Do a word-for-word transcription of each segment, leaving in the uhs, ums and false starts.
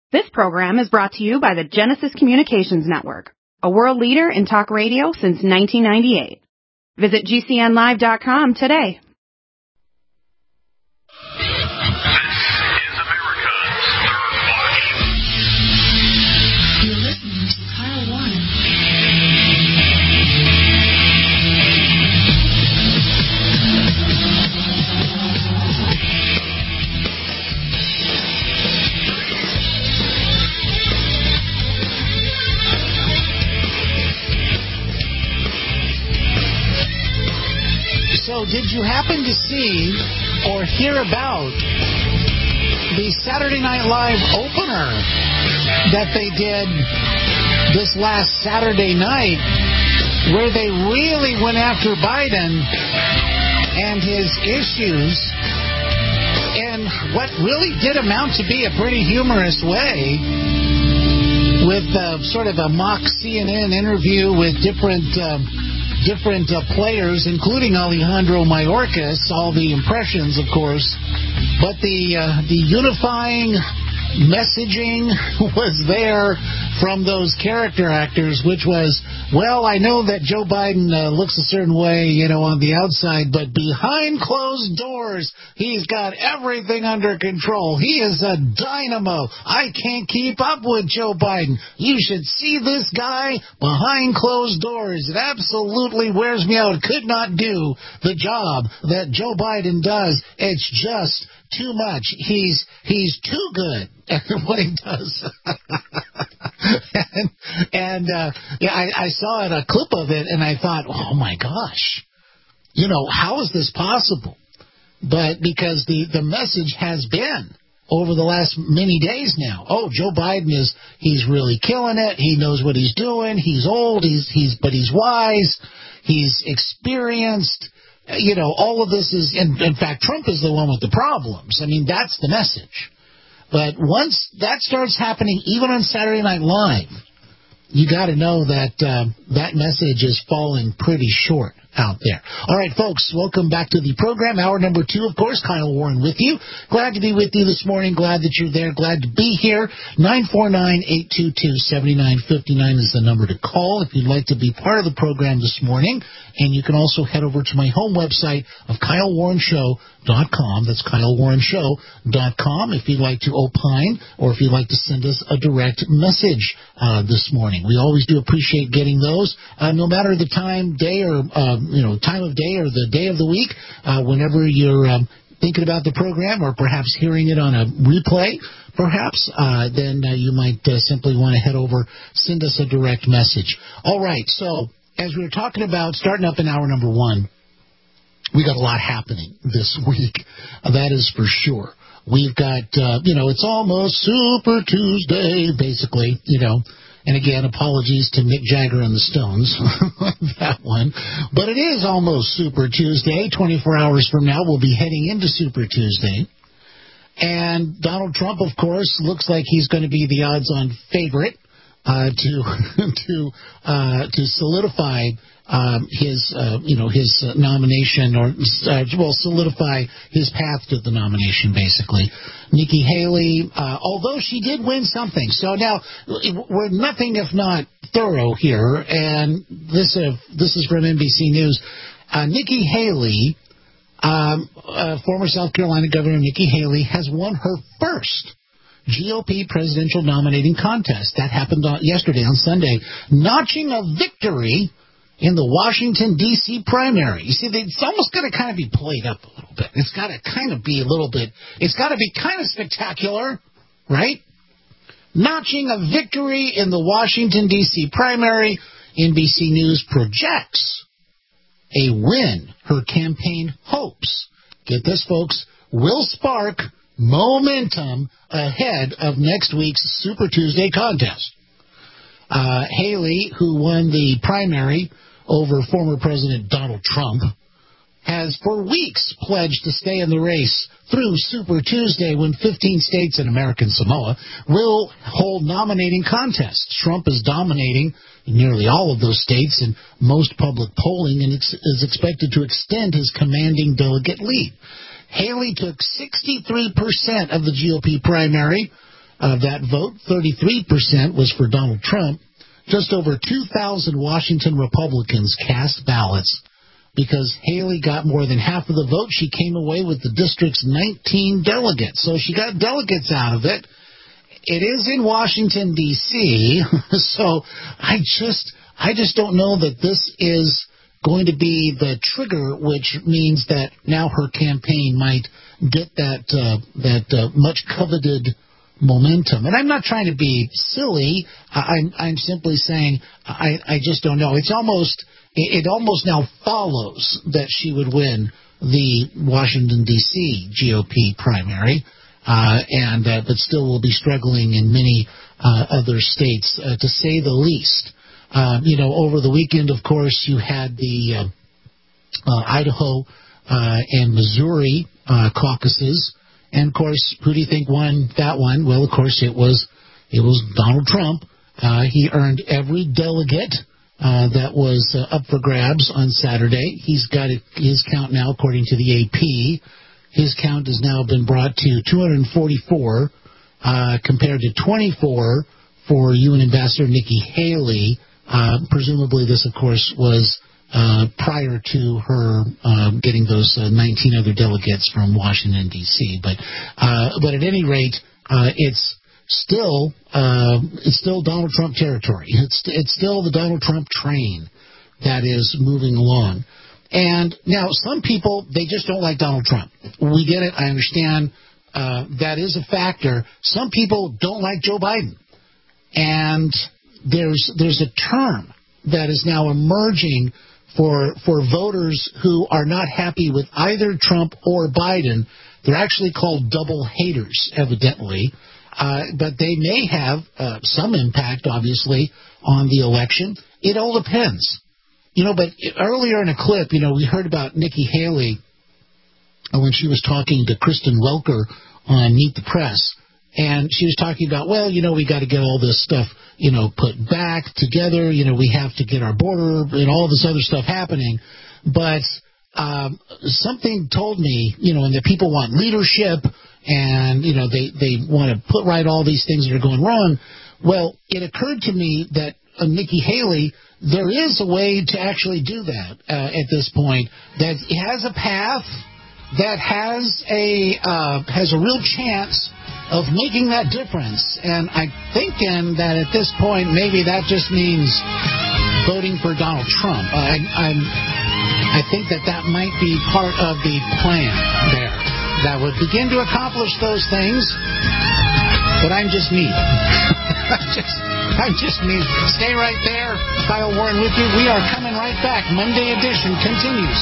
This program is brought to you by the Genesis Communications Network, a world leader in talk radio since nineteen ninety-eight. Visit G C N live dot com today. So, did you happen to see or hear about the Saturday Night Live opener that they did this last Saturday night, where they really went after Biden and his issues in what really did amount to be a pretty humorous way, with uh, sort of a mock C N N interview with different... Uh, different uh, players, including Alejandro Mayorkas, all the impressions, of course, but the uh, the unifying messaging was there from those character actors, which was, well, I know that Joe Biden uh, looks a certain way, you know, on the outside, but behind closed doors, he's got everything under control. He is a dynamo. I can't keep up with Joe Biden. You should see this guy behind closed doors. It absolutely wears me out. Could not do the job that Joe Biden does. It's just too much. He's he's too good at what he does. and and uh, yeah, I, I saw it, a clip of it, and I thought, oh my gosh, you know, how is this possible? But because the, the message has been over the last many days now, oh, Joe Biden is he's really killing it. He knows what he's doing. He's old. He's he's but he's wise. He's experienced. You know, all of this is, in, in fact, Trump is the one with the problems. I mean, that's the message. But once that starts happening, even on Saturday Night Live, you got to know that uh, that message is falling pretty short out there. All right, folks, welcome back to the program. Hour number two, of course, Kyle Warren with you. Glad to be with you this morning. Glad that you're there. Glad to be here. nine four nine, eight two two, seven nine five nine is the number to call if you'd like to be part of the program this morning. And you can also head over to my home website of Kyle Warren Show dot com. That's Kyle Warren Show dot com if you'd like to opine or if you'd like to send us a direct message uh, this morning. We always do appreciate getting those, uh, no matter the time, day, or uh, you know, time of day or the day of the week, uh, whenever you're um, thinking about the program or perhaps hearing it on a replay, perhaps, uh, then uh, you might uh, simply want to head over, send us a direct message. All right, so as we were talking about starting up in hour number one, we got a lot happening this week. Uh, that is for sure. We've got, uh, you know, it's almost Super Tuesday, basically, you know. And again, apologies to Mick Jagger and the Stones, that one. But it is almost Super Tuesday. twenty-four hours from now, we'll be heading into Super Tuesday. And Donald Trump, of course, looks like he's going to be the odds-on favorite uh, to to uh, to solidify um, his, uh, you know, his uh, nomination, or uh, well, solidify his path to the nomination, basically. Nikki Haley, uh, although she did win something. So now we're nothing if not thorough here, and this uh, this is from N B C News. Uh, Nikki Haley, um, uh, former South Carolina Governor Nikki Haley, has won her first G O P presidential nominating contest. That happened on, yesterday on Sunday, notching a victory in the Washington, D C primary. You see, it's almost got to kind of be played up a little bit. It's got to kind of be a little bit, it's got to be kind of spectacular, right? Notching a victory in the Washington, D C primary, N B C News projects a win her campaign hopes, get this, folks, will spark momentum ahead of next week's Super Tuesday contest. Uh, Haley, who won the primary over former President Donald Trump, has for weeks pledged to stay in the race through Super Tuesday, when fifteen states and American Samoa will hold nominating contests. Trump is dominating in nearly all of those states in most public polling and is expected to extend his commanding delegate lead. Haley took sixty-three percent of the G O P primary of that vote, thirty-three percent was for Donald Trump. Just over two thousand Washington Republicans cast ballots. Because Haley got more than half of the vote, she came away with the district's nineteen delegates. So she got delegates out of it. It is in Washington, D C, so I just I just don't know that this is going to be the trigger, which means that now her campaign might get that uh, that uh, much coveted momentum. And I'm not trying to be silly. I'm I'm simply saying I I just don't know. It's almost it almost now follows that she would win the Washington, D C G O P primary, uh, and uh, but still will be struggling in many uh, other states, uh, to say the least. Uh, you know, over the weekend, of course, you had the uh, uh, Idaho uh, and Missouri uh, caucuses, and of course, who do you think won that one? Well, of course, it was it was Donald Trump. Uh, he earned every delegate Uh, that was uh, up for grabs on Saturday. He's got it, his count now, according to the A P. His count has now been brought to two hundred forty-four, uh, compared to twenty-four for U N Ambassador Nikki Haley. Uh, presumably this, of course, was uh, prior to her uh, getting those uh, nineteen other delegates from Washington, D C But, uh, but at any rate, uh, it's Still, uh, it's still Donald Trump territory. It's it's still the Donald Trump train that is moving along. And now some people, they just don't like Donald Trump. We get it. I understand. Uh, that is a factor. Some people don't like Joe Biden. And there's there's a term that is now emerging for for voters who are not happy with either Trump or Biden. They're actually called double haters, evidently. Uh, but they may have uh, some impact, obviously, on the election. It all depends. You know, but earlier in a clip, you know, we heard about Nikki Haley when she was talking to Kristen Welker on Meet the Press. And she was talking about, well, you know, we got to get all this stuff, you know, put back together. You know, we have to get our border and all this other stuff happening. But um, something told me, you know, and that people want leadership. And, you know, they, they want to put right all these things that are going wrong. Well, it occurred to me that uh, Nikki Haley, there is a way to actually do that uh, at this point, that has a path that has a uh, has a real chance of making that difference. And I'm thinking that at this point, maybe that just means voting for Donald Trump. Uh, I, I'm, I think that that might be part of the plan there. That would begin to accomplish those things, but I'm just me. I'm just, I'm just me. Stay right there. Kyle Warren with you. We are coming right back. Monday edition continues.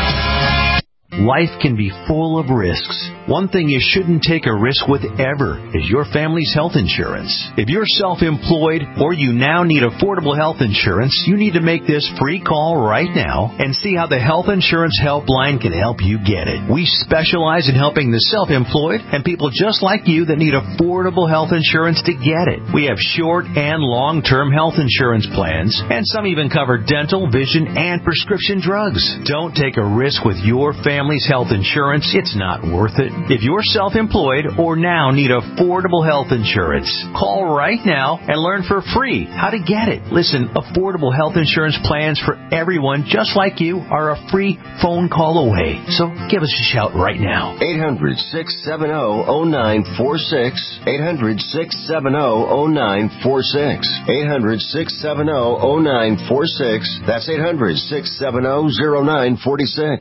Life can be full of risks. One thing you shouldn't take a risk with ever is your family's health insurance. If you're self-employed or you now need affordable health insurance, you need to make this free call right now and see how the Health Insurance Helpline can help you get it. We specialize in helping the self-employed and people just like you that need affordable health insurance to get it. We have short and long-term health insurance plans, and some even cover dental, vision, and prescription drugs. Don't take a risk with your family. Family's health insurance, it's not worth it. If you're self-employed or now need affordable health insurance, call right now and learn for free how to get it. Listen, affordable health insurance plans for everyone just like you are a free phone call away. So give us a shout right now. eight hundred, six seven zero, zero nine four six. eight hundred, six seven zero, zero nine four six. eight hundred, six seven zero, zero nine four six. That's eight hundred, six seven zero, zero nine four six.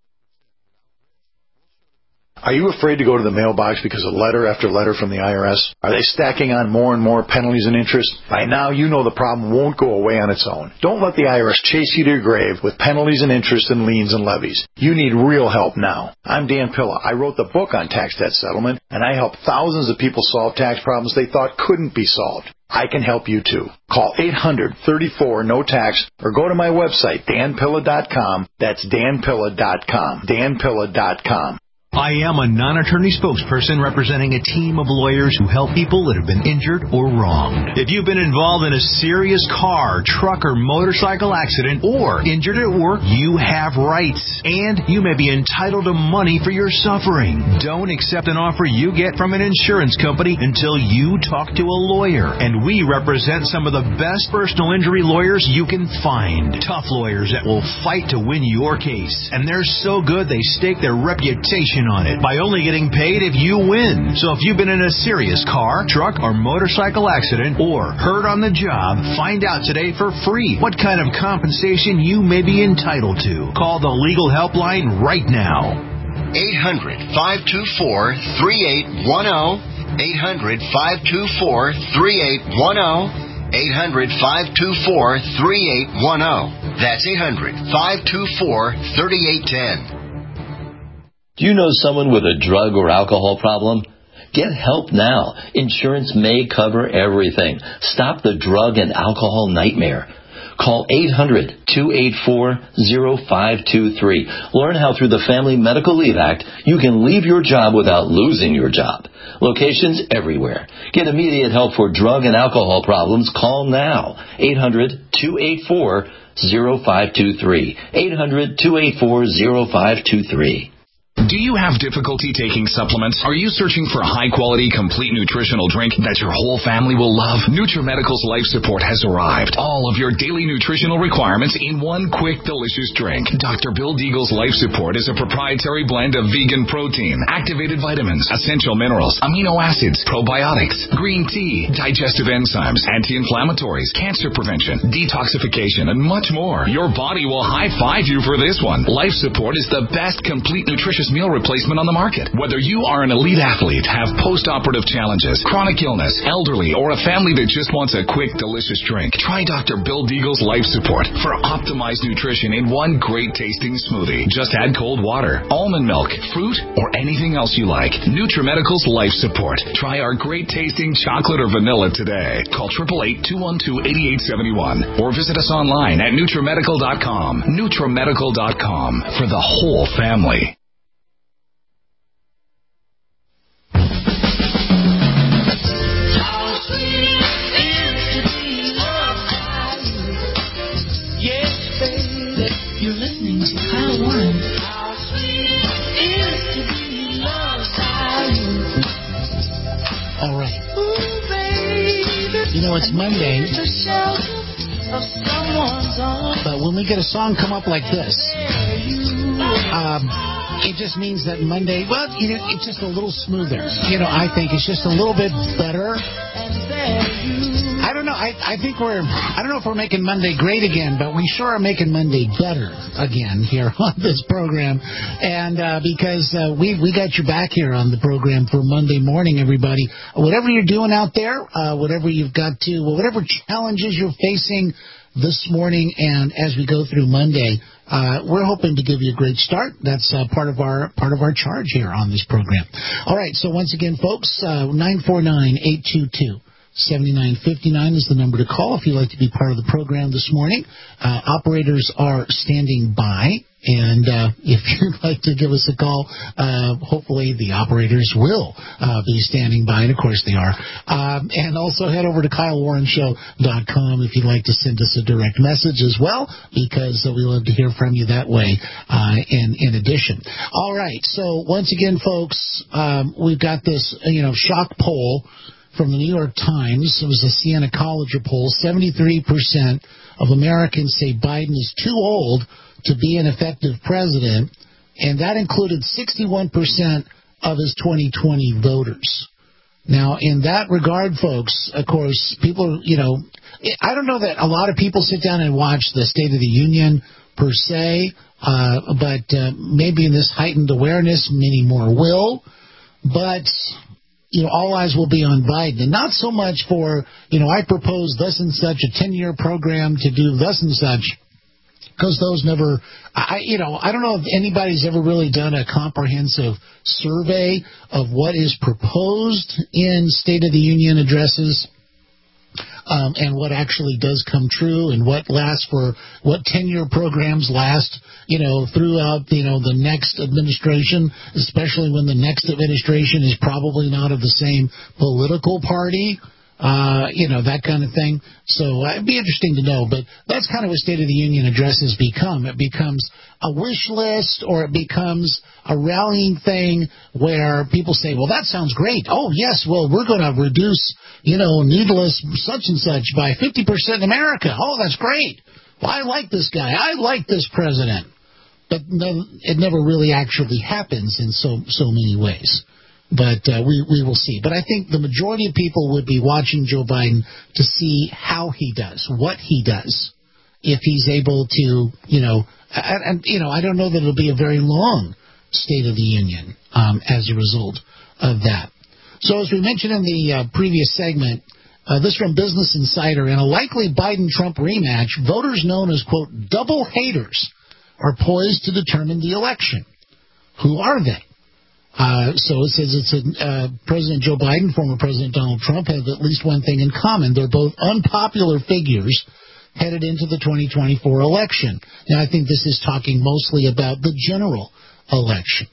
Are you afraid to go to the mailbox because of letter after letter from the I R S? Are they stacking on more and more penalties and interest? By now, you know the problem won't go away on its own. Don't let the I R S chase you to your grave with penalties and interest and liens and levies. You need real help now. I'm Dan Pilla. I wrote the book on tax debt settlement, and I help thousands of people solve tax problems they thought couldn't be solved. I can help you too. Call eight hundred, thirty-four, no tax or go to my website, dan pilla dot com. That's dan pilla dot com. dan pilla dot com. I am a non-attorney spokesperson representing a team of lawyers who help people that have been injured or wronged. If you've been involved in a serious car, truck, or motorcycle accident or injured at work, you have rights, and you may be entitled to money for your suffering. Don't accept an offer you get from an insurance company until you talk to a lawyer, and we represent some of the best personal injury lawyers you can find. Tough lawyers that will fight to win your case, and they're so good they stake their reputation on it by only getting paid if you win. So if you've been in a serious car, truck, or motorcycle accident or hurt on the job, find out today for free what kind of compensation you may be entitled to. Call the legal helpline right now. eight hundred, five two four, three eight one zero. eight hundred, five two four, three eight one zero. eight hundred, five two four, three eight one zero. That's eight hundred, five two four, three eight one zero. Do you know someone with a drug or alcohol problem? Get help now. Insurance may cover everything. Stop the drug and alcohol nightmare. Call eight hundred, two eight four, zero five two three. Learn how through the Family Medical Leave Act you can leave your job without losing your job. Locations everywhere. Get immediate help for drug and alcohol problems. Call now. eight hundred, two eight four, zero five two three. eight hundred, two eight four, zero five two three. Do you have difficulty taking supplements? Are you searching for a high-quality, complete nutritional drink that your whole family will love? NutriMedical's Life Support has arrived. All of your daily nutritional requirements in one quick, delicious drink. Doctor Bill Deagle's Life Support is a proprietary blend of vegan protein, activated vitamins, essential minerals, amino acids, probiotics, green tea, digestive enzymes, anti-inflammatories, cancer prevention, detoxification, and much more. Your body will high-five you for this one. Life Support is the best complete nutritious meal replacement on the market. Whether you are an elite athlete, have post-operative challenges, chronic illness, elderly, or a family that just wants a quick, delicious drink, try Doctor Bill Deagle's Life Support for optimized nutrition in one great-tasting smoothie. Just add cold water, almond milk, fruit, or anything else you like. NutriMedical's Life Support. Try our great-tasting chocolate or vanilla today. Call eight eight eight, two one two, eight eight seven one or visit us online at NutriMedical dot com. NutriMedical dot com for the whole family. You're listening to Kyle Warren. All right. You know, it's Monday. But when we get a song come up like this, um, it just means that Monday, well, you know, it's just a little smoother. You know, I think it's just a little bit better. I don't know. I, I think we're, I don't know if we're making Monday great again, but we sure are making Monday better again here on this program. And uh, because uh, we we got your back here on the program for Monday morning, everybody. Whatever you're doing out there, uh, whatever you've got to, whatever challenges you're facing this morning and as we go through Monday, uh, we're hoping to give you a great start. That's uh, part of our part of our charge here on this program. All right. So once again, folks, uh, nine four nine, eight two two, seven nine five nine is the number to call if you'd like to be part of the program this morning. Uh, operators are standing by, and uh, if you'd like to give us a call, uh, hopefully the operators will uh, be standing by, and of course they are. Um, and also head over to Kyle Warren Show dot com if you'd like to send us a direct message as well, because uh, we love to hear from you that way uh, in, in addition. All right, so once again, folks, um, we've got this you know shock poll from the New York Times. It was a Siena College poll. seventy-three percent of Americans say Biden is too old to be an effective president, and that included sixty-one percent of his twenty twenty voters. Now, in that regard, folks, of course, people, you know, I don't know that a lot of people sit down and watch the State of the Union per se, uh, but uh, maybe in this heightened awareness, many more will. But you know, all eyes will be on Biden, and not so much for, you know, I propose thus and such a ten-year program to do thus and such, because those never, I, you know, I don't know if anybody's ever really done a comprehensive survey of what is proposed in State of the Union addresses. um, and what actually does come true, and what lasts for what ten-year programs last, you know, throughout, you know, the next administration, especially when the next administration is probably not of the same political party. Uh, you know, that kind of thing. So uh, it'd be interesting to know, but that's kind of what State of the Union addresses become. It becomes a wish list, or it becomes a rallying thing where people say, well, that sounds great. Oh, yes, well, we're going to reduce, you know, needless such and such by fifty percent in America. Oh, that's great. Well, I like this guy. I like this president. But no, it never really actually happens in so so many ways. But uh, we, we will see. But I think the majority of people would be watching Joe Biden to see how he does, what he does, if he's able to, you know, and, and you know, I don't know that it'll be a very long State of the Union um, as a result of that. So as we mentioned in the uh, previous segment, uh, this from Business Insider, in a likely Biden-Trump rematch, voters known as, quote, double haters are poised to determine the election. Who are they? Uh, so it says it's a, uh, President Joe Biden, former President Donald Trump have at least one thing in common. They're both unpopular figures headed into the twenty twenty-four election. Now, I think this is talking mostly about the general election.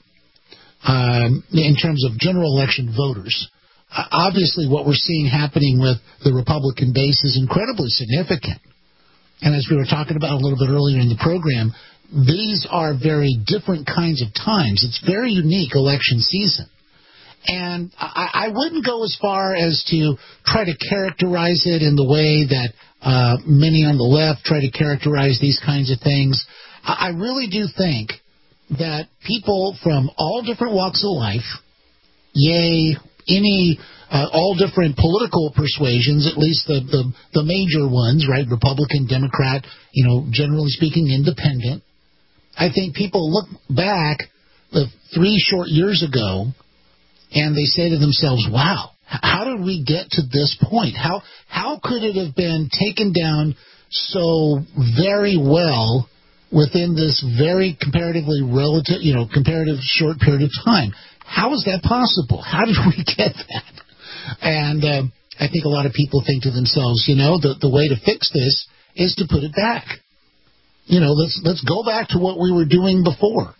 Um, in terms of general election voters, uh, obviously what we're seeing happening with the Republican base is incredibly significant. And as we were talking about a little bit earlier in the program, these are very different kinds of times. It's very unique election season. And I, I wouldn't go as far as to try to characterize it in the way that uh, many on the left try to characterize these kinds of things. I, I really do think that people from all different walks of life, yay, any, uh, all different political persuasions, at least the, the, the major ones, right, Republican, Democrat, you know, generally speaking, independent, I think people look back uh, three short years ago and they say to themselves, wow, how did we get to this point? How how could it have been taken down so very well within this very comparatively relative, you know, comparative short period of time? How is that possible? How did we get that? And uh, I think a lot of people think to themselves, you know, the, the way to fix this is to put it back. You know, let's let's go back to what we were doing before.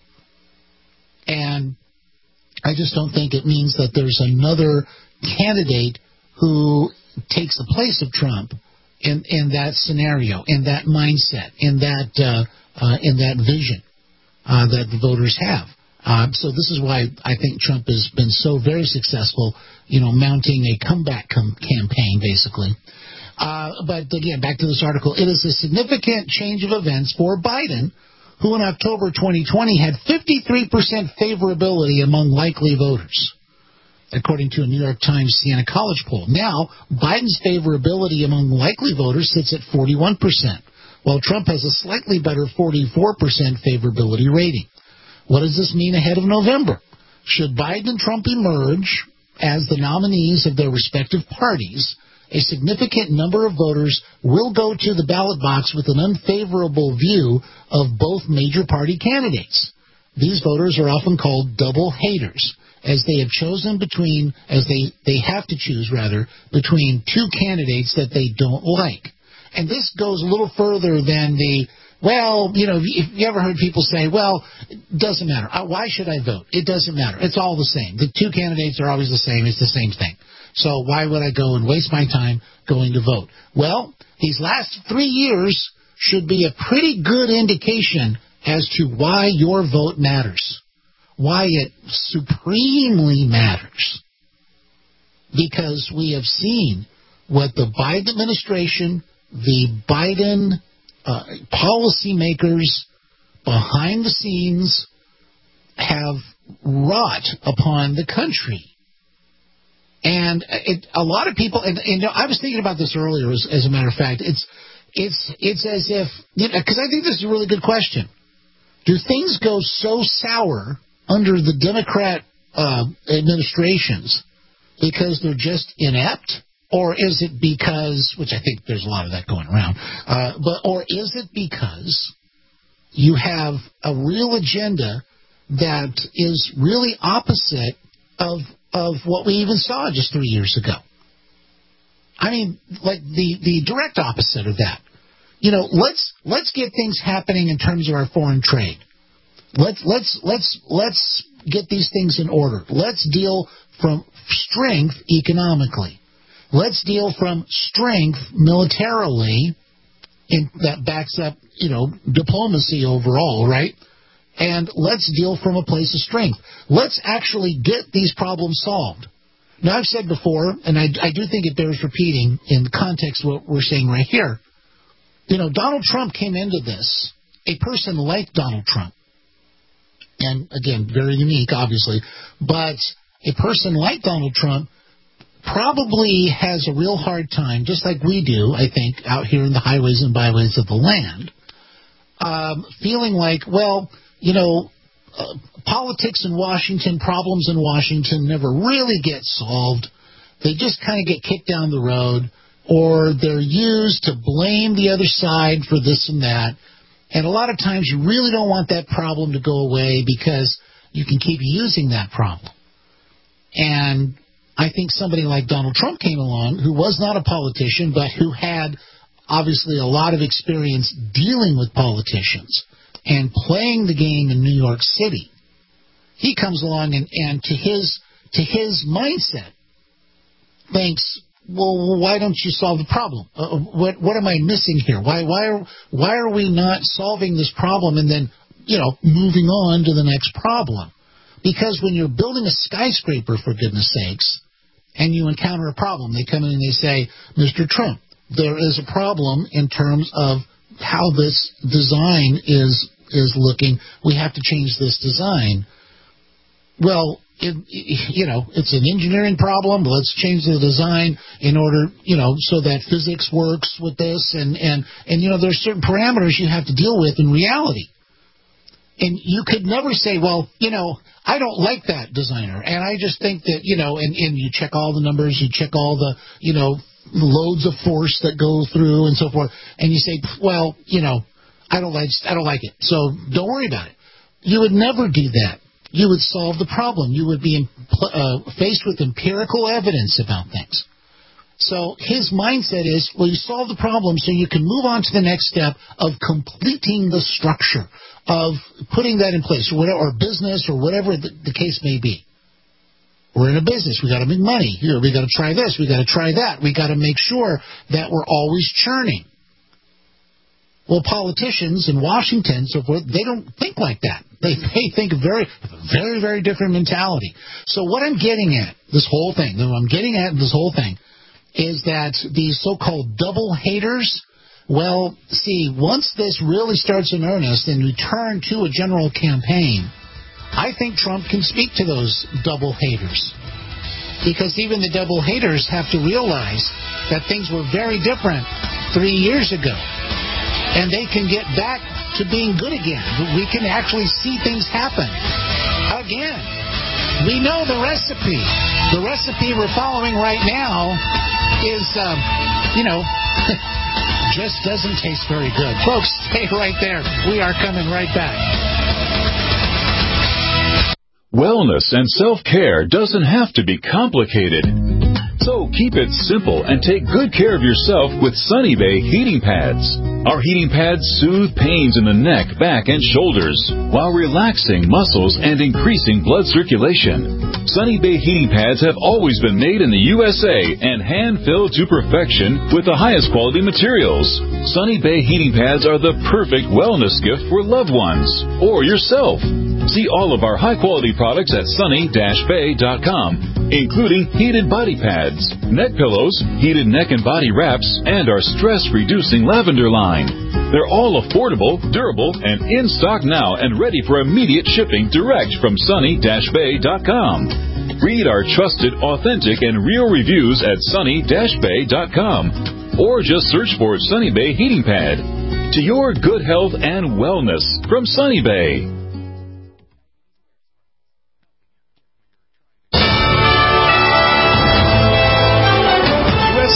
And I just don't think it means that there's another candidate who takes the place of Trump in, in that scenario, in that mindset, in that uh, uh, in that vision uh, that the voters have. Uh, so this is why I think Trump has been so very successful, you know, mounting a comeback com- campaign, basically. Uh, but again, back to this article, it is a significant change of events for Biden, who in October twenty twenty had fifty-three percent favorability among likely voters, according to a New York Times Siena College poll. Now, Biden's favorability among likely voters sits at forty-one percent, while Trump has a slightly better forty-four percent favorability rating. What does this mean ahead of November? Should Biden and Trump emerge as the nominees of their respective parties, a significant number of voters will go to the ballot box with an unfavorable view of both major party candidates. These voters are often called double haters, as they have chosen between, as they, they have to choose, rather, between two candidates that they don't like. And this goes a little further than the, well, you know, if you ever heard people say, well, it doesn't matter. Why should I vote? It doesn't matter. It's all the same. The two candidates are always the same. It's the same thing. So why would I go and waste my time going to vote? Well, these last three years should be a pretty good indication as to why your vote matters, why it supremely matters. Because we have seen what the Biden administration, the Biden uh, policymakers behind the scenes have wrought upon the country. And it, a lot of people, and, and I was thinking about this earlier, as, as a matter of fact, it's it's it's as if, you know, because I think this is a really good question. Do things go so sour under the Democrat uh, administrations because they're just inept? Or is it because, which I think there's a lot of that going around, uh, but or is it because you have a real agenda that is really opposite of of what we even saw just three years ago? I mean, like the, the direct opposite of that. You know, let's let's get things happening in terms of our foreign trade. Let's let's let's let's get these things in order. Let's deal from strength economically. Let's deal from strength militarily, in, that backs up, you know, diplomacy overall, right? And let's deal from a place of strength. Let's actually get these problems solved. Now, I've said before, and I, I do think it bears repeating in the context of what we're saying right here. You know, Donald Trump came into this, a person like Donald Trump, and again, very unique, obviously, but a person like Donald Trump probably has a real hard time, just like we do, I think, out here in the highways and byways of the land, um, feeling like, well, you know, uh, politics in Washington, problems in Washington never really get solved. They just kind of get kicked down the road, or they're used to blame the other side for this and that. And a lot of times you really don't want that problem to go away because you can keep using that problem. And I think somebody like Donald Trump came along, who was not a politician, but who had obviously a lot of experience dealing with politicians and playing the game in New York City. He comes along and, and to his to his mindset thinks, well, why don't you solve the problem? Uh, what what am I missing here? Why why are why are we not solving this problem and then, you know, moving on to the next problem? Because when you're building a skyscraper, for goodness sakes, and you encounter a problem, they come in and they say, Mister Trump, there is a problem in terms of how this design is is looking. We have to change this design. Well, it, you know, it's an engineering problem. Let's change the design in order, you know, so that physics works with this. And, and, and you know, there's certain parameters you have to deal with in reality. And you could never say, well, you know, I don't like that designer. And I just think that, you know, and, and you check all the numbers, you check all the, you know, loads of force that go through and so forth. And you say, well, you know, I don't like, I don't like it. So don't worry about it. You would never do that. You would solve the problem. You would be in, uh, faced with empirical evidence about things. So his mindset is, well, you solve the problem so you can move on to the next step of completing the structure, of putting that in place, or, whatever, or business, or whatever the, the case may be. We're in a business. We got to make money. Here, we got to try this. We got to try that. We got to make sure that we're always churning. Well, politicians in Washington, so forth, they don't think like that. They they think very, very, very different mentality. So what I'm getting at, this whole thing, what I'm getting at this whole thing, is that these so-called double haters, well, see, once this really starts in earnest and we turn to a general campaign, I think Trump can speak to those double haters. Because even the double haters have to realize that things were very different three years ago. And they can get back to being good again. We can actually see things happen again. We know the recipe. The recipe we're following right now is, um, you know, just doesn't taste very good. Folks, stay right there. We are coming right back. Wellness and self-care doesn't have to be complicated. So keep it simple and take good care of yourself with Sunny Bay heating pads. Our heating pads soothe pains in the neck, back, and shoulders while relaxing muscles and increasing blood circulation. Sunny Bay heating pads have always been made in the U S A and hand-filled to perfection with the highest quality materials. Sunny Bay heating pads are the perfect wellness gift for loved ones or yourself. See all of our high-quality products at sunny dash bay dot com, including heated body pads, neck pillows, heated neck and body wraps, and our stress-reducing lavender line. They're all affordable, durable, and in stock now and ready for immediate shipping direct from sunny dash bay dot com. Read our trusted, authentic, and real reviews at sunny dash bay dot com, or just search for Sunny Bay Heating Pad. To your good health and wellness from Sunny Bay.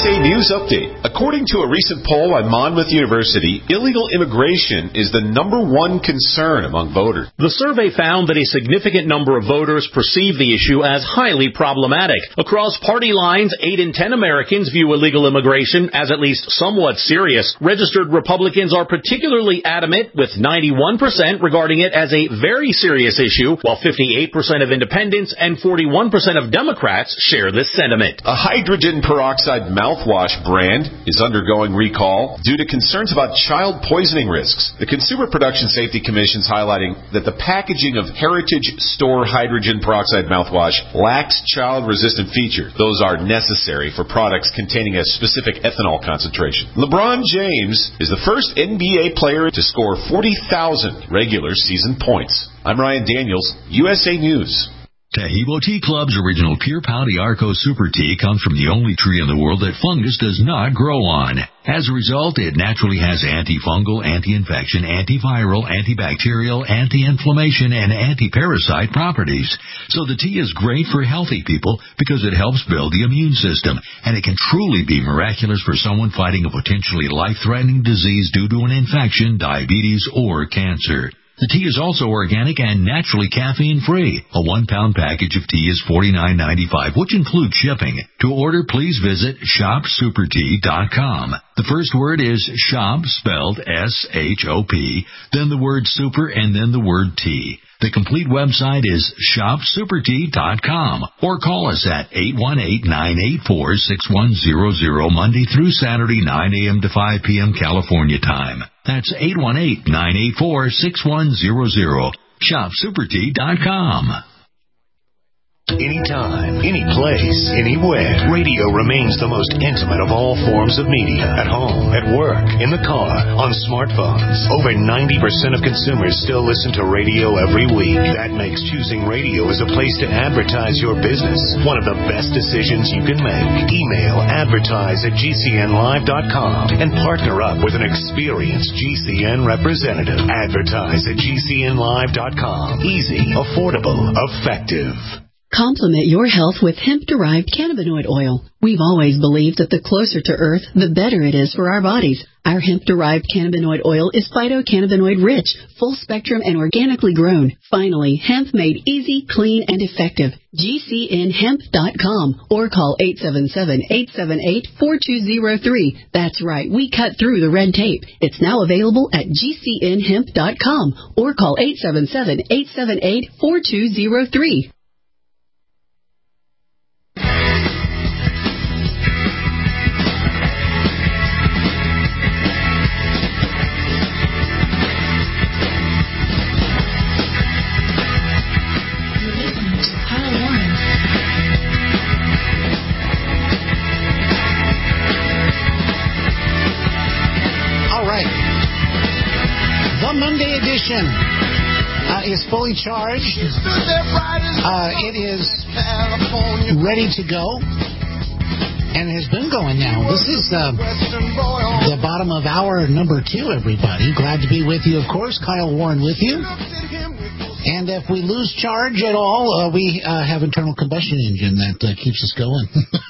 A News Update. According to a recent poll by Monmouth University, illegal immigration is the number one concern among voters. The survey found that a significant number of voters perceive the issue as highly problematic. Across party lines, eight in ten Americans view illegal immigration as at least somewhat serious. Registered Republicans are particularly adamant, with ninety-one percent regarding it as a very serious issue, while fifty-eight percent of independents and forty-one percent of Democrats share this sentiment. A hydrogen peroxide mouthwash brand is undergoing recall due to concerns about child poisoning risks. The Consumer Production Safety Commission is highlighting that the packaging of Heritage Store hydrogen peroxide mouthwash lacks child-resistant features. Those are necessary for products containing a specific ethanol concentration. LeBron James is the first N B A player to score forty thousand regular season points. I'm Ryan Daniels, U S A News. Tahibo Tea Club's original Pure Pau D'Arco Super Tea comes from the only tree in the world that fungus does not grow on. As a result, it naturally has antifungal, anti-infection, antiviral, antibacterial, anti-inflammation, and anti-parasite properties. So the tea is great for healthy people because it helps build the immune system, and it can truly be miraculous for someone fighting a potentially life-threatening disease due to an infection, diabetes, or cancer. The tea is also organic and naturally caffeine-free. A one-pound package of tea is forty-nine ninety-five, which includes shipping. To order, please visit shop super tea dot com. The first word is shop, spelled S H O P, then the word super, and then the word tea. The complete website is shop super tea dot com, or call us at eight one eight, nine eight four, six one zero zero Monday through Saturday, nine a.m. to five p.m. California time. That's eight one eight, nine eight four, six one zero zero. shop super tea dot com. Anytime, any place, anywhere. Radio remains the most intimate of all forms of media. At home, at work, in the car, on smartphones. Over ninety percent of consumers still listen to radio every week. That makes choosing radio as a place to advertise your business one of the best decisions you can make. Email advertise at G C N live dot com and partner up with an experienced G C N representative. Advertise at G C N live dot com. Easy, affordable, effective. Complement your health with hemp-derived cannabinoid oil. We've always believed that the closer to Earth, the better it is for our bodies. Our hemp-derived cannabinoid oil is phytocannabinoid-rich, full-spectrum, and organically grown. Finally, hemp made easy, clean, and effective. G C N hemp dot com or call eight seven seven, eight seven eight, four two zero three. That's right, we cut through the red tape. It's now available at G C N hemp dot com or call eight seven seven, eight seven eight, four two zero three. Monday edition uh, is fully charged. Uh, it is ready to go, and it has been going now. This is uh, the bottom of hour number two, everybody. Glad to be with you, of course. Kyle Warren with you. And if we lose charge at all, uh, we uh, have internal combustion engine that uh, keeps us going.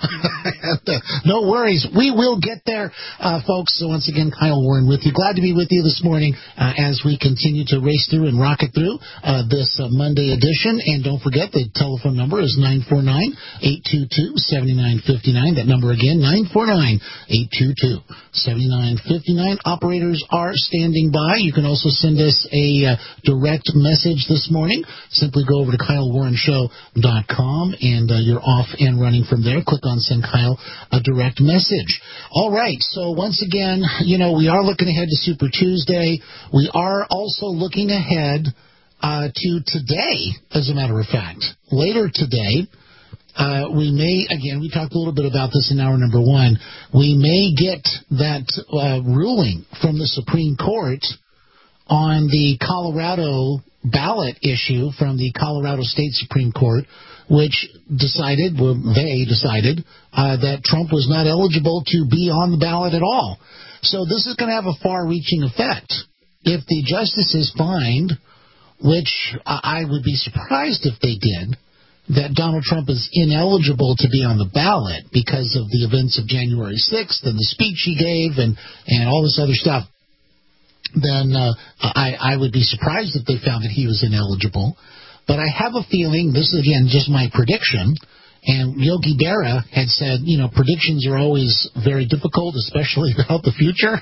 No worries. We will get there, uh, folks. So once again, Kyle Warren with you. Glad to be with you this morning uh, as we continue to race through and rocket through uh, this uh, Monday edition. And don't forget, the telephone number is nine four nine, eight two two, seven nine five nine. That number again, nine four nine, eight two two, seven nine five nine. Operators are standing by. You can also send us a uh, direct message this morning. Simply go over to Kyle Warren Show dot com and uh, you're off and running from there. Click on Send Kyle a direct message. All right, so once again, you know, we are looking ahead to Super Tuesday. We are also looking ahead uh, to today, as a matter of fact. Later today, uh, we may, again, we talked a little bit about this in hour number one, we may get that uh, ruling from the Supreme Court on the Colorado ballot issue from the Colorado State Supreme Court, which decided, well, they decided, uh, that Trump was not eligible to be on the ballot at all. So this is going to have a far-reaching effect. If the justices find, which I would be surprised if they did, that Donald Trump is ineligible to be on the ballot because of the events of January sixth and the speech he gave and, and all this other stuff, then uh, I, I would be surprised if they found that he was ineligible. But I have a feeling, this is, again, just my prediction, and Yogi Berra had said, you know, predictions are always very difficult, especially about the future.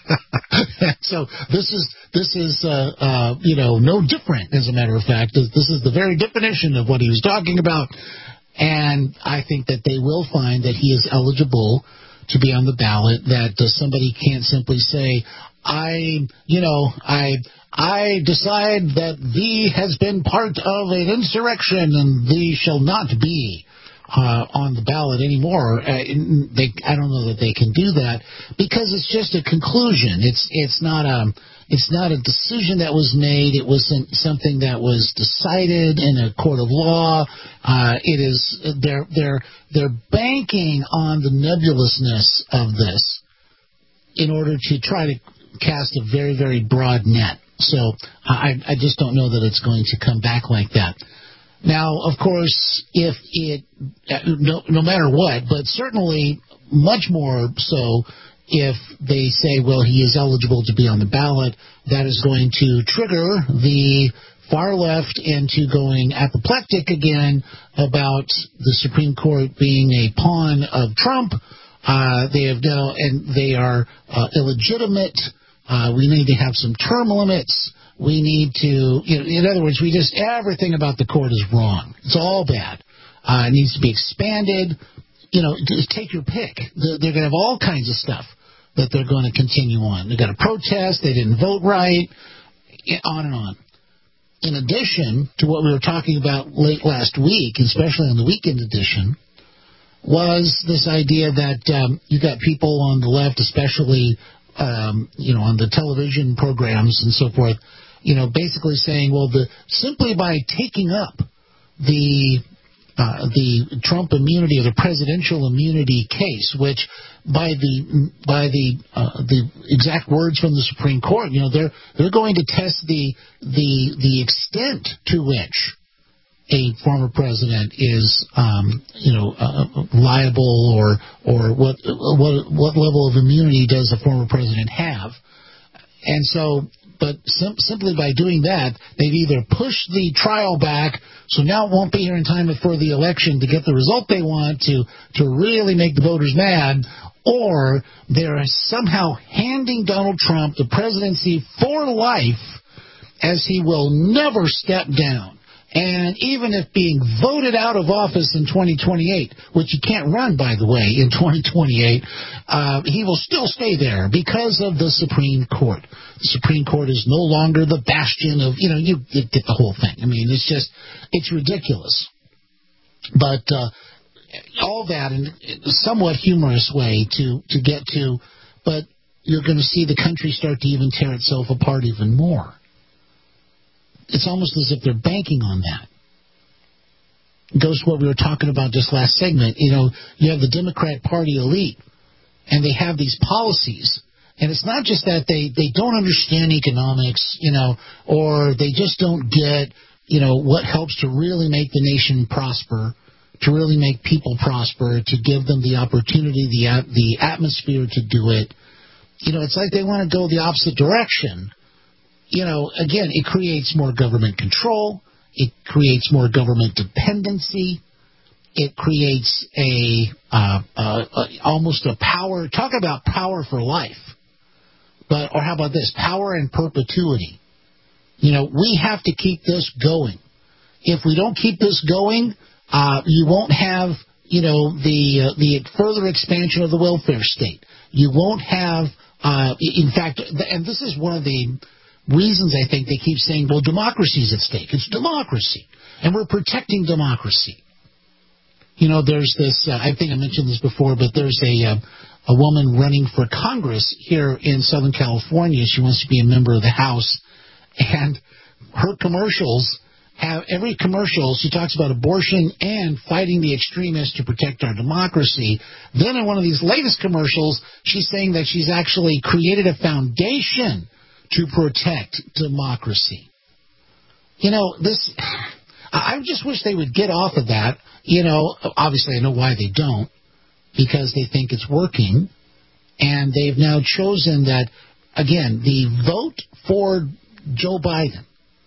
So this is, this is uh, uh, you know, no different, as a matter of fact. This is the very definition of what he was talking about. And I think that they will find that he is eligible to be on the ballot, that uh, somebody can't simply say, I, you know, I I decide that thee has been part of an insurrection and thee shall not be uh, on the ballot anymore. Uh, they, I don't know that they can do that because it's just a conclusion. It's it's not a it's not a decision that was made. It wasn't something that was decided in a court of law. Uh, it is they're they're they're banking on the nebulousness of this in order to try to cast a very, very broad net. So I, I just don't know that it's going to come back like that. Now, of course, if it, no, no matter what, but certainly much more so if they say, well, he is eligible to be on the ballot, that is going to trigger the far left into going apoplectic again about the Supreme Court being a pawn of Trump. Uh, they have now, and they are uh, illegitimate. Uh, we need to have some term limits. We need to, you know, in other words, we just, everything about the court is wrong. It's all bad. Uh, it needs to be expanded. You know, just take your pick. They're, they're going to have all kinds of stuff that they're going to continue on. They're going to protest. They didn't vote right. On and on. In addition to what we were talking about late last week, especially on the weekend edition, was this idea that um, you got people on the left, especially Um, you know, on the television programs and so forth, you know, basically saying, well, the simply by taking up the uh, the Trump immunity or the presidential immunity case, which by the by the uh, the exact words from the Supreme Court, you know, they're they're going to test the the the extent to which a former president is, um, you know, uh, liable, or or what what what level of immunity does a former president have? And so, but sim- simply by doing that, they've either pushed the trial back, so now it won't be here in time for the election to get the result they want to to really make the voters mad, or they're somehow handing Donald Trump the presidency for life, as he will never step down. And even if being voted out of office in twenty twenty-eight, which he can't run, by the way, in twenty twenty-eight, uh, he will still stay there because of the Supreme Court. The Supreme Court is no longer the bastion of, you know, you, you get the whole thing. I mean, it's just, it's ridiculous. But uh, all that in a somewhat humorous way to, to get to, but you're going to see the country start to even tear itself apart even more. It's almost as if they're banking on that. It goes to what we were talking about just last segment. You know, you have the Democrat Party elite, and they have these policies. And it's not just that they, they don't understand economics, you know, or they just don't get, you know, what helps to really make the nation prosper, to really make people prosper, to give them the opportunity, the the atmosphere to do it. You know, it's like they want to go the opposite direction. You know, again, it creates more government control. It creates more government dependency. It creates a uh, uh, uh, almost a power. Talk about power for life. But or how about this? Power in perpetuity. You know, we have to keep this going. If we don't keep this going, uh, you won't have, you know, the uh, the further expansion of the welfare state. You won't have, uh, in fact, and this is one of the reasons I think they keep saying, well, democracy's at stake. It's democracy, and we're protecting democracy. You know, there's this, uh, I think I mentioned this before, but there's a, uh, a woman running for Congress here in Southern California. She wants to be a member of the House, and her commercials have, every commercial, she talks about abortion and fighting the extremists to protect our democracy. Then in one of these latest commercials, she's saying that she's actually created a foundation to protect democracy. You know, this, I just wish they would get off of that. You know, obviously I know why they don't, because they think it's working, and they've now chosen that, again, the vote for Joe Biden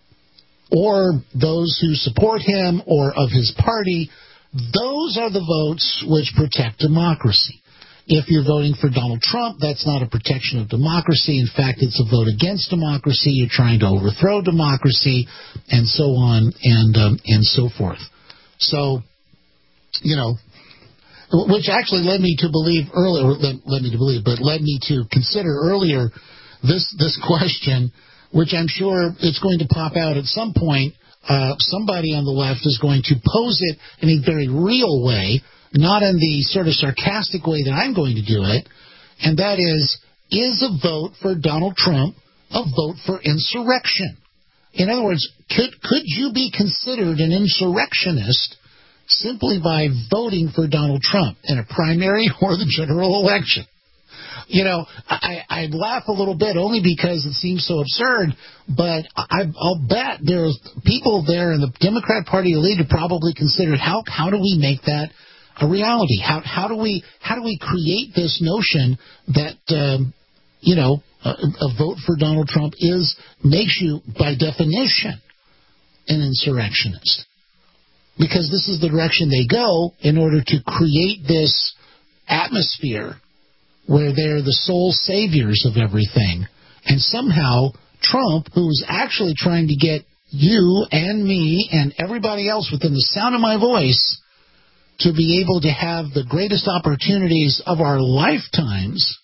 or those who support him or of his party, those are the votes which protect democracy. If you're voting for Donald Trump, that's not a protection of democracy. In fact, it's a vote against democracy. You're trying to overthrow democracy, and so on and um, and so forth. So, you know, which actually led me to believe earlier, led, led me to believe, but led me to consider earlier this this question, which I'm sure it's going to pop out at some point. Uh, somebody on the left is going to pose it in a very real way, not in the sort of sarcastic way that I'm going to do it, and that is, is a vote for Donald Trump a vote for insurrection? In other words, could could you be considered an insurrectionist simply by voting for Donald Trump in a primary or the general election? You know, I, I laugh a little bit only because it seems so absurd, but I, I'll bet there's people there in the Democrat Party elite who probably considered how how do we make that a reality? How how do we how do we create this notion that um, you know a, a vote for Donald Trump is makes you by definition an insurrectionist? Because this is the direction they go in order to create this atmosphere where they're the sole saviors of everything. And somehow Trump, who's actually trying to get you and me and everybody else within the sound of my voice to be able to have the greatest opportunities of our lifetimes,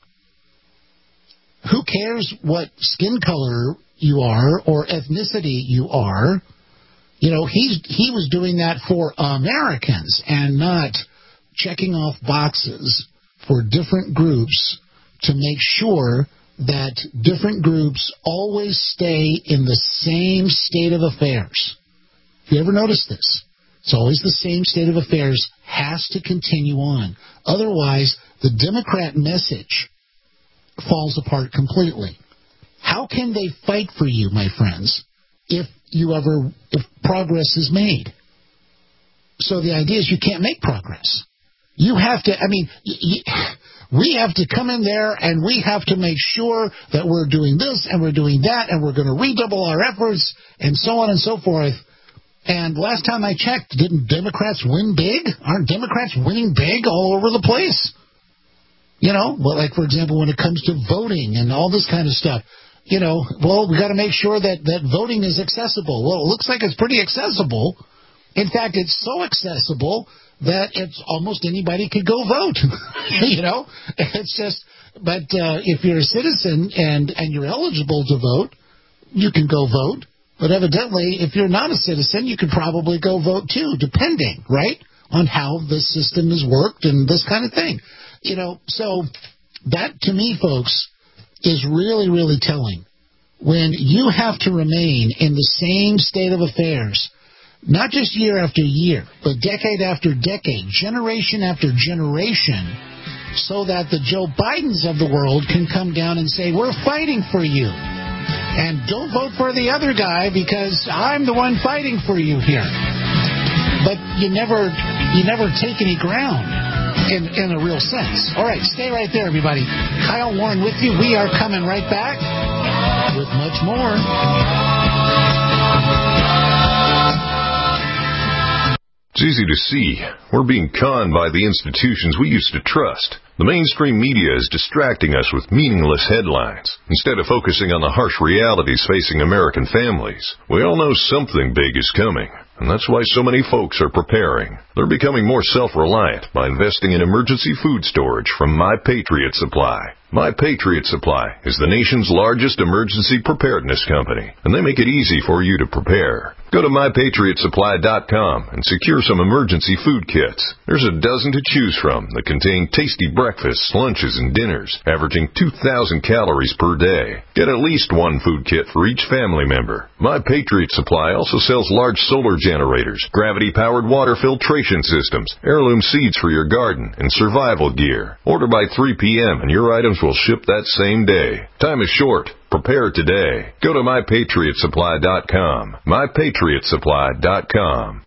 who cares what skin color you are or ethnicity you are? You know, he's, he was doing that for Americans and not checking off boxes for different groups to make sure that different groups always stay in the same state of affairs. Have you ever noticed this? It's always the same state of affairs, has to continue on. Otherwise, the Democrat message falls apart completely. How can they fight for you, my friends, if you ever, if progress is made? So the idea is you can't make progress. You have to, I mean, y- y- we have to come in there and we have to make sure that we're doing this and we're doing that and we're going to redouble our efforts and so on and so forth. And last time I checked, didn't Democrats win big? Aren't Democrats winning big all over the place? You know, well, like, for example, when it comes to voting and all this kind of stuff, you know, well, we got to make sure that, that voting is accessible. Well, it looks like it's pretty accessible. In fact, it's so accessible that it's almost anybody could go vote. You know, it's just, but uh, if you're a citizen and, and you're eligible to vote, you can go vote. But evidently, if you're not a citizen, you could probably go vote too, depending, right, on how the system has worked and this kind of thing. You know, so that, to me, folks, is really, really telling. When you have to remain in the same state of affairs, not just year after year, but decade after decade, generation after generation, so that the Joe Bidens of the world can come down and say, we're fighting for you. And don't vote for the other guy because I'm the one fighting for you here. But you never you never take any ground in, in a real sense. All right, stay right there, everybody. Kyle Warren with you. We are coming right back with much more. It's easy to see. We're being conned by the institutions we used to trust. The mainstream media is distracting us with meaningless headlines instead of focusing on the harsh realities facing American families. We all know something big is coming, and that's why so many folks are preparing. They're becoming more self-reliant by investing in emergency food storage from My Patriot Supply. My Patriot Supply is the nation's largest emergency preparedness company, and they make it easy for you to prepare. Go to my patriot supply dot com and secure some emergency food kits. There's a dozen to choose from that contain tasty breakfasts, lunches, and dinners, averaging two thousand calories per day. Get at least one food kit for each family member. My Patriot Supply also sells large solar generators, gravity-powered water filtration systems, heirloom seeds for your garden, and survival gear. Order by three p.m. and your items items will ship that same day. Time is short. Prepare today. Go to my patriot supply dot com. my patriot supply dot com.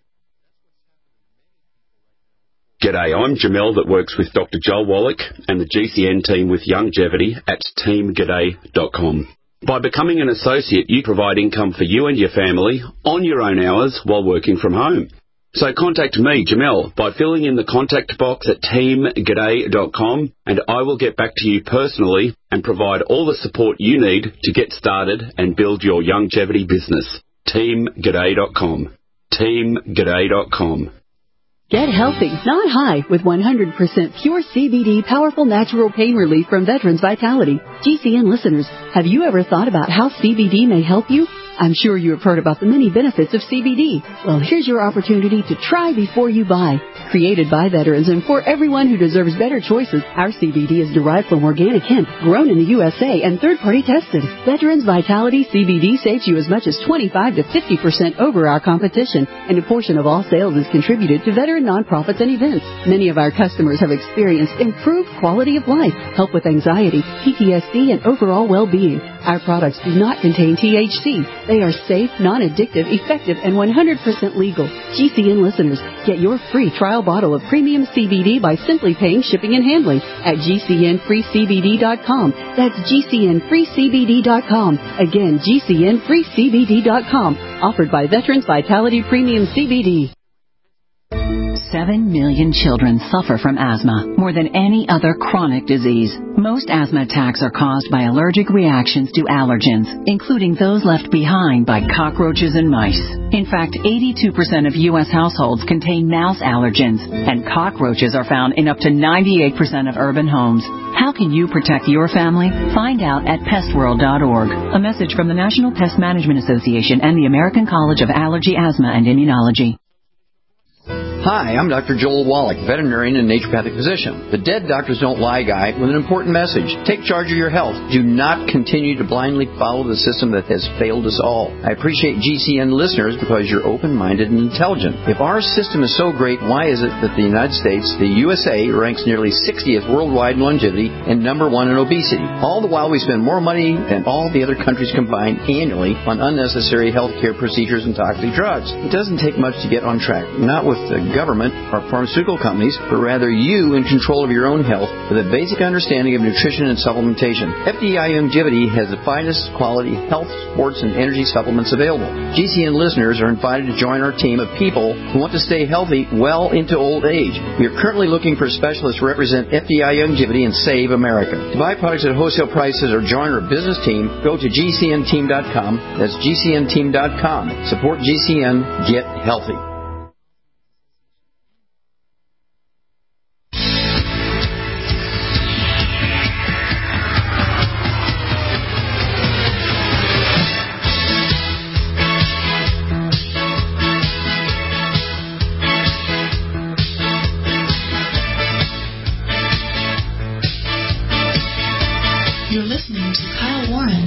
G'day, I'm Jamel that works with Doctor Joel Wallach and the G C N team with Longevity at team g'day dot com. By becoming an associate, you provide income for you and your family on your own hours while working from home. So contact me, Jamel, by filling in the contact box at team g'day dot com, and I will get back to you personally and provide all the support you need to get started and build your longevity business. team g'day dot com. team g'day dot com. Get healthy, not high, with one hundred percent pure C B D powerful natural pain relief from Veterans Vitality. G C N listeners, have you ever thought about how C B D may help you? I'm sure you have heard about the many benefits of C B D. Well, here's your opportunity to try before you buy. Created by veterans and for everyone who deserves better choices, our C B D is derived from organic hemp, grown in the U S A, and third-party tested. Veterans Vitality C B D saves you as much as twenty-five to fifty percent over our competition, and a portion of all sales is contributed to veteran nonprofits and events. Many of our customers have experienced improved quality of life, help with anxiety, P T S D, and overall well-being. Our products do not contain T H C. They are safe, non-addictive, effective, and one hundred percent legal. G C N listeners, get your free trial bottle of premium C B D by simply paying shipping and handling at G C N free C B D dot com. That's G C N free C B D dot com. Again, G C N free C B D dot com. Offered by Veterans Vitality Premium C B D. Seven million children suffer from asthma, more than any other chronic disease. Most asthma attacks are caused by allergic reactions to allergens, including those left behind by cockroaches and mice. In fact, eighty-two percent of U S households contain mouse allergens, and cockroaches are found in up to ninety-eight percent of urban homes. How can you protect your family? Find out at pest world dot org. A message from the National Pest Management Association and the American College of Allergy, Asthma, and Immunology. Hi, I'm Doctor Joel Wallach, veterinarian and naturopathic physician. The Dead Doctors Don't Lie guy with an important message. Take charge of your health. Do not continue to blindly follow the system that has failed us all. I appreciate G C N listeners because you're open-minded and intelligent. If our system is so great, why is it that the United States, the U S A, ranks nearly sixtieth worldwide in longevity and number one in obesity? All the while we spend more money than all the other countries combined annually on unnecessary health care procedures and toxic drugs. It doesn't take much to get on track. Not with the government or pharmaceutical companies, but rather you in control of your own health with a basic understanding of nutrition and supplementation. F D I Longevity has the finest quality health, sports, and energy supplements available. G C N listeners are invited to join our team of people who want to stay healthy well into old age. We are currently looking for specialists to represent F D I Longevity and Save America. To buy products at wholesale prices or join our business team, go to G C N team dot com. That's G C N team dot com. Support G C N. Get healthy. You're listening to Kyle Warren.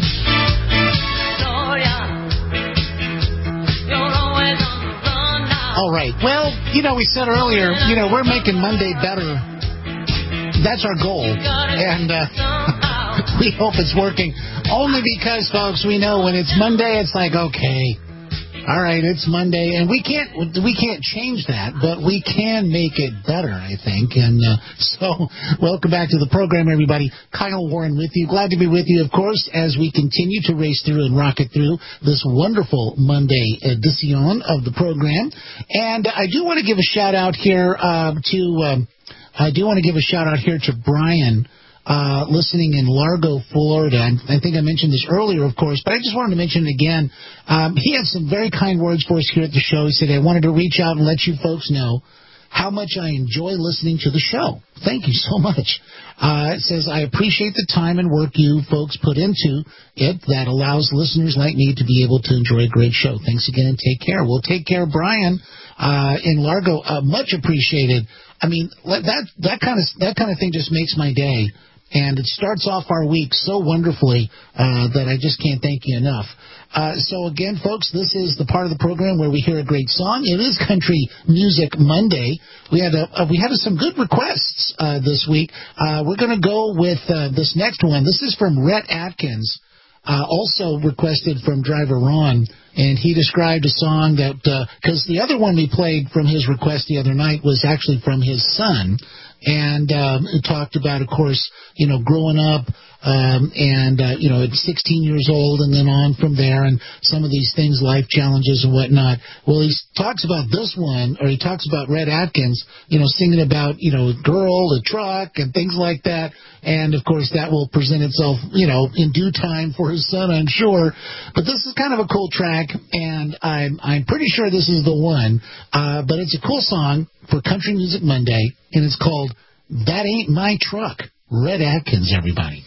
All right. Well, you know, we said earlier, you know, we're making Monday better. That's our goal. And uh, we hope it's working. Only because, folks, we know when it's Monday, it's like, okay, all right, it's Monday. And we can't we can't change that, but we can make it better, I think. And uh, so welcome back to the program, everybody. Kyle Warren with you. Glad to be with you, of course, as we continue to race through and rocket through this wonderful Monday edition of the program. And I do want to give a shout-out here uh, to um, I do want to give a shout-out here to Brian, Uh, listening in Largo, Florida. I think I mentioned this earlier, of course, but I just wanted to mention it again. Um, he had some very kind words for us here at the show. He said, I wanted to reach out and let you folks know how much I enjoy listening to the show. Thank you so much. Uh, it says, I appreciate the time and work you folks put into it that allows listeners like me to be able to enjoy a great show. Thanks again and take care. Well, take care, Brian, uh, in Largo. Uh, much appreciated. I mean, that that kind of that kind of thing just makes my day. And it starts off our week so wonderfully uh, that I just can't thank you enough. Uh, so again, folks, this is the part of the program where we hear a great song. It is Country Music Monday. We had a, uh, we had some good requests uh, this week. Uh, we're going to go with uh, this next one. This is from Rhett Atkins, uh, also requested from Driver Ron. And he described a song that, because uh, the other one we played from his request the other night was actually from his son. And um, it talked about, of course, you know, growing up um, and, uh, you know, at sixteen years old and then on from there and some of these things, life challenges and whatnot. Well, he talks about this one, or he talks about Rhett Atkins, you know, singing about, you know, a girl, a truck, and things like that. And, of course, that will present itself, you know, in due time for his son, I'm sure. But this is kind of a cool track, and I'm, I'm pretty sure this is the one. Uh, but it's a cool song for Country Music Monday, and it's called That Ain't My Truck. Rhett Atkins, everybody.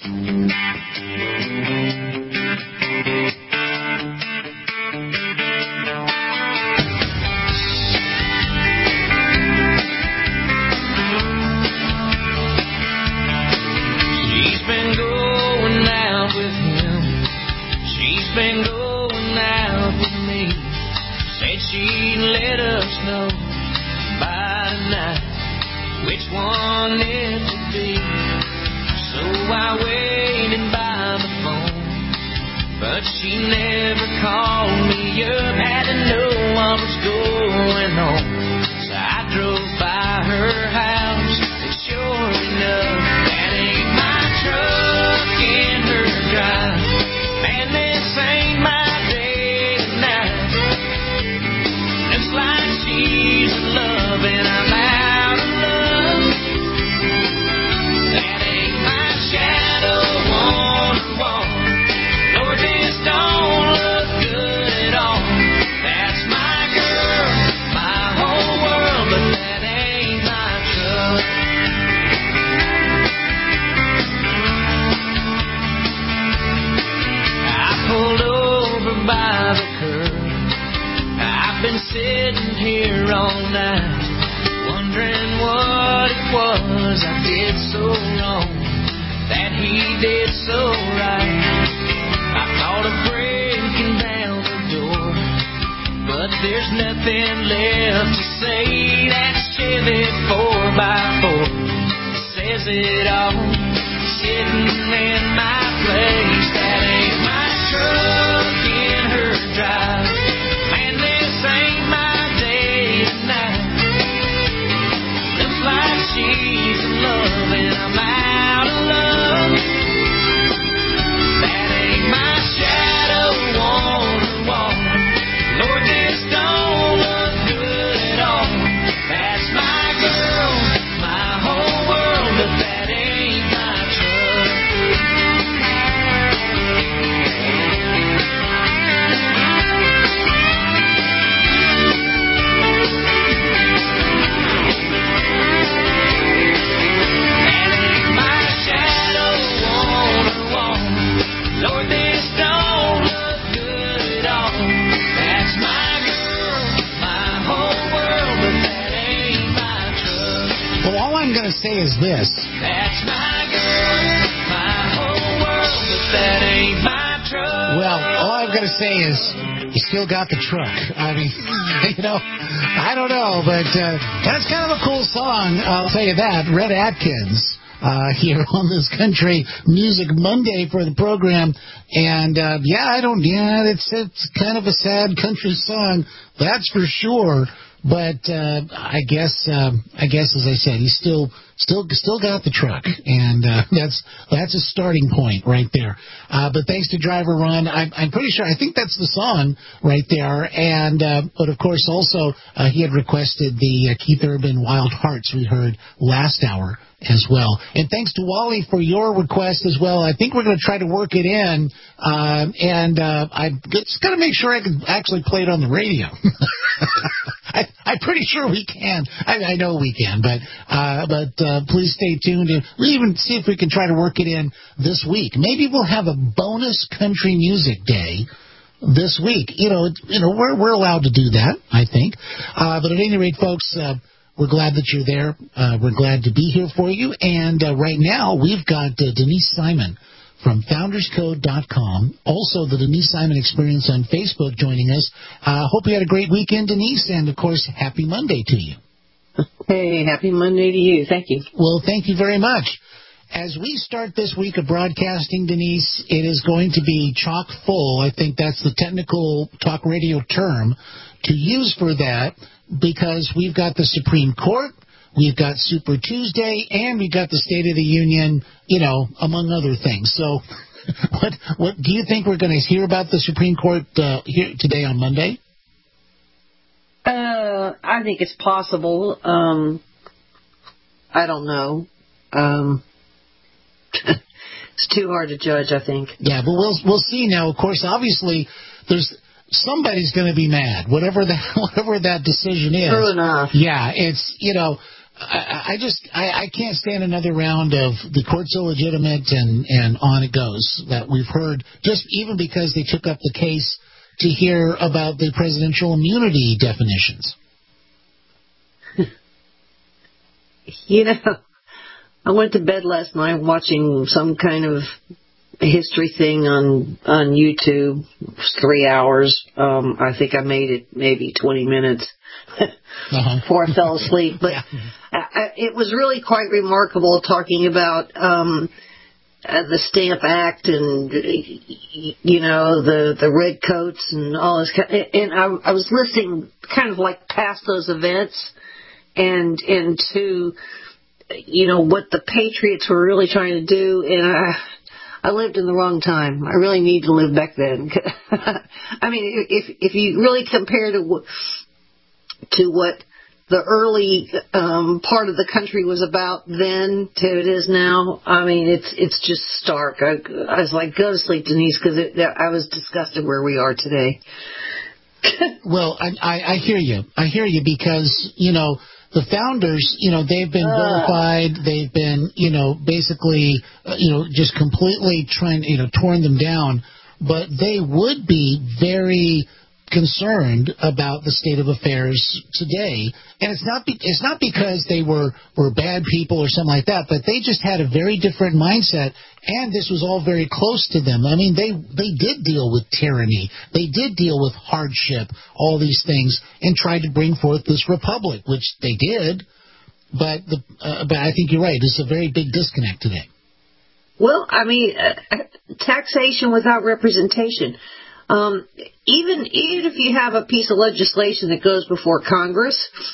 She's been going out with him. She's been going out with me. Said she'd let us know by tonight which one it would be. So I waited by the phone, but she never called me up. Had to know what was going on, so I drove by her house, and sure enough, that ain't my truck in her drive. Man, this ain't my day tonight. Looks like she's in love and I'm out of love. That ain't my shadow on the wall. Lord, this don't look good at all. That's my girl, my whole world, but that ain't my truck. I pulled over by the curb. I've been sitting here all night, wondering what it was I did so wrong, that he did so right. I thought of breaking down the door, but there's nothing left to say. That Chevy four by four says it all, sitting in my place. That ain't my truck in her drive. Man, this ain't my day tonight. Looks like she's in love and I'm out of love. That ain't my shadow on the wall. Lord, this don't look good at all. That's my girl, my whole world, but that ain't my truck. That ain't my shadow on the wall. Lord, this don't look good at all. That's my girl, my whole world, but that ain't my truck. Well, all I'm going to say is this. That's my girl, my whole world, but that ain't my truck. Well, all I'm going to say is you still got the truck. I mean, you know, I don't know, but uh, that's kind of a cool song. I'll tell you that. Rhett Atkins. Uh, here on this Country Music Monday for the program. And, uh, yeah, I don't, yeah, it's, it's kind of a sad country song, that's for sure. But, uh, I guess, uh, I guess, as I said, he's still, still, still got the truck. And, uh, that's, that's a starting point right there. Uh, but thanks to Driver Ron, I'm, I'm pretty sure, I think that's the song right there. And, uh, but of course also, uh, he had requested the uh, Keith Urban Wild Hearts we heard last hour as well. And thanks to Wally for your request as well. I think we're going to try to work it in, uh, and uh, I'm just going to make sure I can actually play it on the radio. I, I'm pretty sure we can. I, I know we can, but uh, but uh, please stay tuned. And we'll even see if we can try to work it in this week. Maybe we'll have a bonus country music day this week. You know, you know, we're we're allowed to do that, I think. Uh, but at any rate, folks, uh, we're glad that you're there. Uh, we're glad to be here for you. And uh, right now, we've got uh, Denise Simon from founders code dot com. Also, the Denise Simon Experience on Facebook joining us. I uh, hope you had a great weekend, Denise, and, of course, happy Monday to you. Hey, happy Monday to you. Thank you. Well, thank you very much. As we start this week of broadcasting, Denise, it is going to be chock full. I think that's the technical talk radio term to use for that, because we've got the Supreme Court, we've got Super Tuesday, and we've got the State of the Union, you know, among other things. So what what do you think we're going to hear about the Supreme Court uh, here today on Monday? Uh, I think it's possible. Um, I don't know. Um, it's too hard to judge, I think. Yeah, but we'll we'll see now. Of course, obviously, there's somebody's going to be mad, whatever that whatever that decision is. True enough. Yeah, it's, you know, I, I just I, I can't stand another round of the court's illegitimate and and on it goes that we've heard. Just even because they took up the case to hear about the presidential immunity definitions. You know, I went to bed last night watching some kind of history thing on on YouTube. It was three hours. Um, I think I made it maybe twenty minutes uh-huh. before I fell asleep. But yeah. I, I, it was really quite remarkable, talking about um, uh, the Stamp Act and, you know, the the red coats and all this. And I, I was listening kind of like past those events and and to, you know, what the Patriots were really trying to do. And I, I lived in the wrong time. I really need to live back then. I mean, if if you really compare to to what the early um, part of the country was about then to it is now, I mean, it's it's just stark. I, I was like, go to sleep, Denise, because I was disgusted where we are today. Well, I, I, I hear you. I hear you because, you know, the founders, you know, they've been vilified. They've been, you know, basically, uh, you know, just completely trying, you know, torn them down. But they would be very concerned about the state of affairs today. And it's not be, it's not because they were, were bad people or something like that, but they just had a very different mindset, and this was all very close to them. I mean, they, they did deal with tyranny. They did deal with hardship, all these things, and tried to bring forth this republic, which they did. But, the, uh, but I think you're right. It's a very big disconnect today. Well, I mean, uh, taxation without representation. Um, even even if you have a piece of legislation that goes before Congress,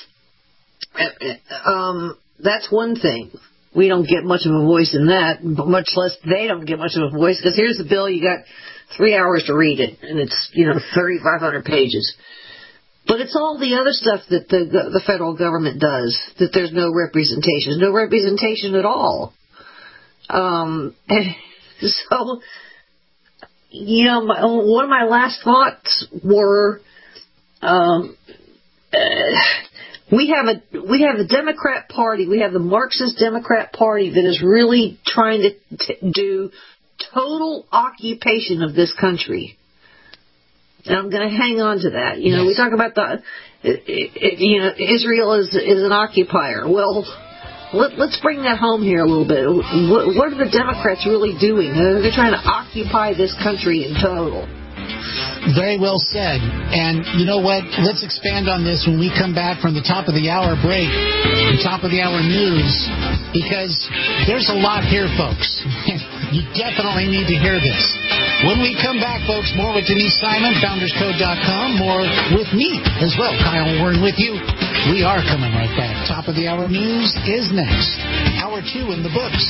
um, that's one thing. We don't get much of a voice in that, but much less they don't get much of a voice, because here's the bill, you got three hours to read it, and it's, you know, thirty-five hundred pages. But it's all the other stuff that the the federal government does, that there's no representation. There's no representation at all. Um, and so... You know, my, one of my last thoughts were, um, uh, we have a we have the Democrat Party, we have the Marxist Democrat Party that is really trying to t- do total occupation of this country. And I'm going to hang on to that. You know, yes. We talk about the, it, it, you know, Israel is is an occupier. Well, Let, let's bring that home here a little bit. What, what are the Democrats really doing? They're trying to occupy this country in total. Very well said. And you know what? Let's expand on this when we come back from the top of the hour break, the top of the hour news, because there's a lot here, folks. You definitely need to hear this. When we come back, folks, more with Denise Simon, founders code dot com, more with me as well, Kyle Warren with you. We are coming right back. Top of the hour news is next. Hour two in the books.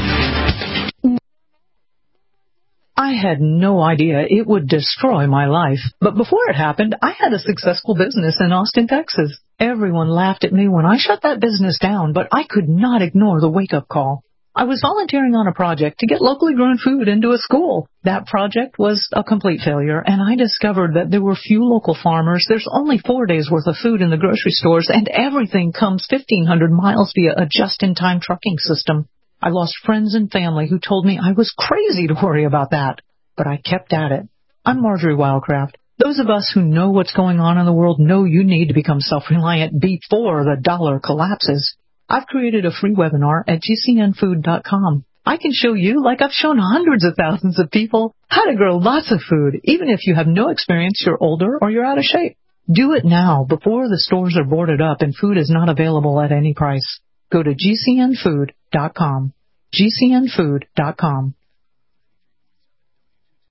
I had no idea it would destroy my life. But before it happened, I had a successful business in Austin, Texas. Everyone laughed at me when I shut that business down, but I could not ignore the wake-up call. I was volunteering on a project to get locally grown food into a school. That project was a complete failure, and I discovered that there were few local farmers. There's only four days' worth of food in the grocery stores, and everything comes fifteen hundred miles via a just-in-time trucking system. I lost friends and family who told me I was crazy to worry about that, but I kept at it. I'm Marjorie Wildcraft. Those of us who know what's going on in the world know you need to become self-reliant before the dollar collapses. I've created a free webinar at G C N food dot com. I can show you, like I've shown hundreds of thousands of people, how to grow lots of food, even if you have no experience, you're older, or you're out of shape. Do it now before the stores are boarded up and food is not available at any price. Go to G C N food dot com. G C N food dot com.